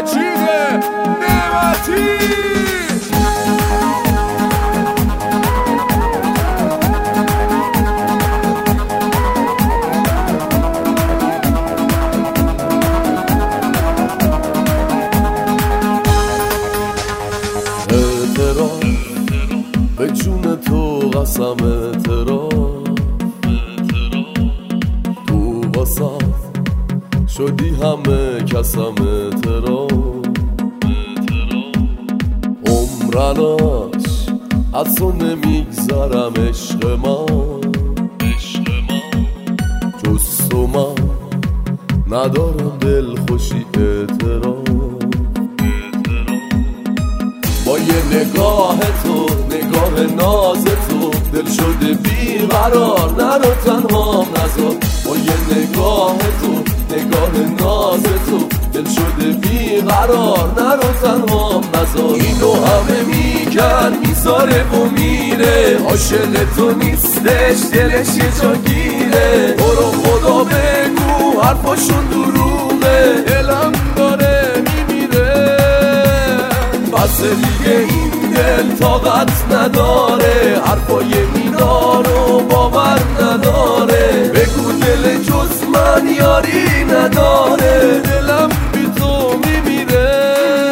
مجید نعمتی. به جون تو قسم اعتراف، تو واسط شدی همه کسم اعتراف. عمرناش از تو نمیگذرم عشق من، جز تو من ندارم دل خوشی اعتراف. با یه نگاه تو، نگاه ناز تو، دل شده بیقرار، نرو تنهام نذار. با یه نگاه تو، نگاه ناز تو، دل شده بیقرار، نرو تنهام نذار. اینو همه میگن میذاره و میره، عاشق تو نیستش دلش یه جا گیره. برو خدا بگو حرفاشون دروغه، دلم داره میمیره. بس دیگه این دل طاقت نداره، حرفای مینا رو باور نداره. بگو دل جز من یاری نداره، دلم بی تو میمیره.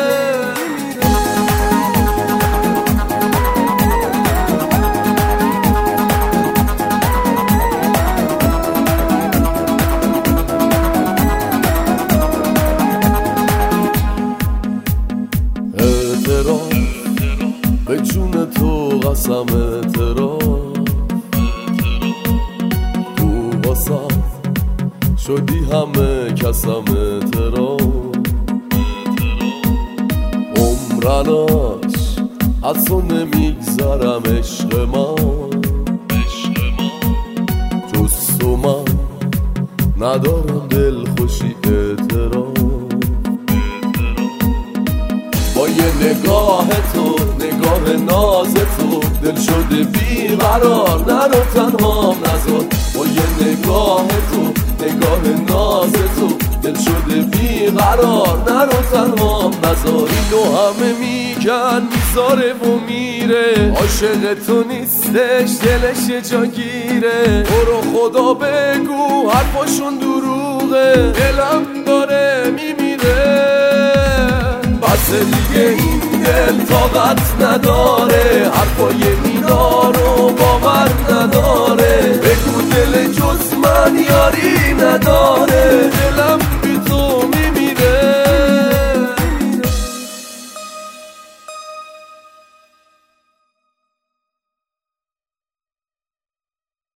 به جون تو قسم اعتراف، تو واسط شدی همه کسم اعتراف. عمرناش از تو نمیگذرم عشق من، جز تو من ندارم دل خوشی اعتراف. با یه نگاه تو، نگاه ناز تو، دل شده بیقرار، نرو تنهام نذار. با یه نگاه تو، نگاه ناز تو، دل شده بیقرار، نرو تنهام نذار. اینو همه میگن میذاره و میره، عاشق تو نیستش دلش یه جا گیره. برو خدا بگو حرفاشون دروغه، دلم داره میمیره. بس دیگه این دل طاقت نداره، حرفای مینا رو باور نداره. بگو دل جز من یاری نداره.